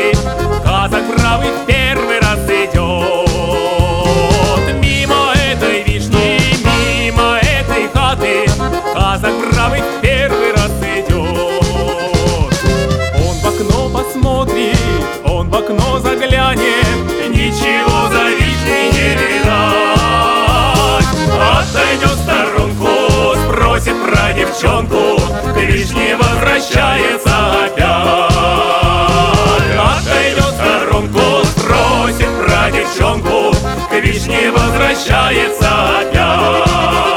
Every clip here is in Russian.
хаты казак бравый в первый раз идет. Мимо этой вишни, мимо этой хаты казак бравый в первый раз идет. Он в окно посмотрит, он в окно заглянет, ничего за вишней не видать. Отойдет в сторонку, спросит про девчонку, к вишне возвращается опять. Отойдет в сторонку, спросит про девчонку, к вишне возвращается опять.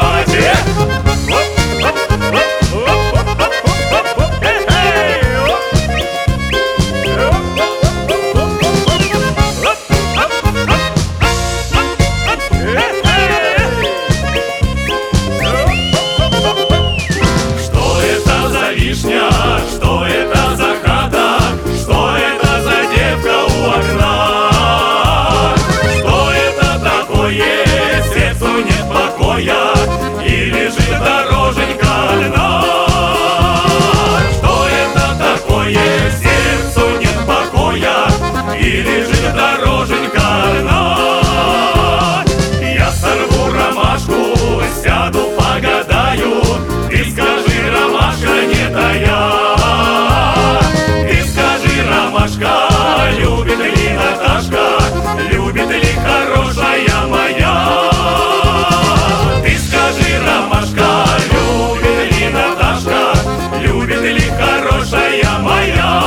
Что это за хата? Что это за девка у окна? Что это такое? Сердцу нет покоя и лежит дороженька одна. Что это такое? Сердцу нет покоя и лежит дороженька одна. Я сорву ромашку, сяду, погадаю, ты скажи, ромашка, не тая. Ты скажи, ромашка, любит ли Наташка, любит ли хорошая моя? Ты скажи, ромашка, любит ли Наташка, любит ли хорошая моя?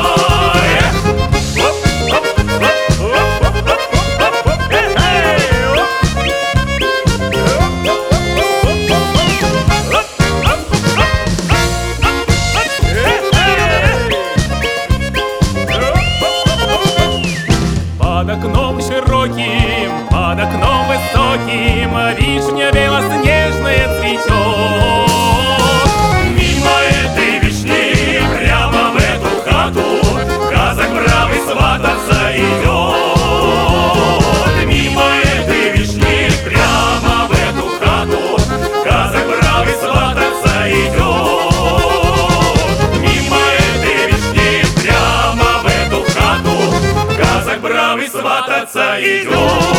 Под окном широким, под окном высоким вишня белоснежная цветет. Мимо этой вишни прямо в эту хату казак бравый свататься идет. Мимо этой вишни прямо в эту хату казак бравый свататься идет. Мимо этой вишни прямо в эту хату казак бравый свататься идет.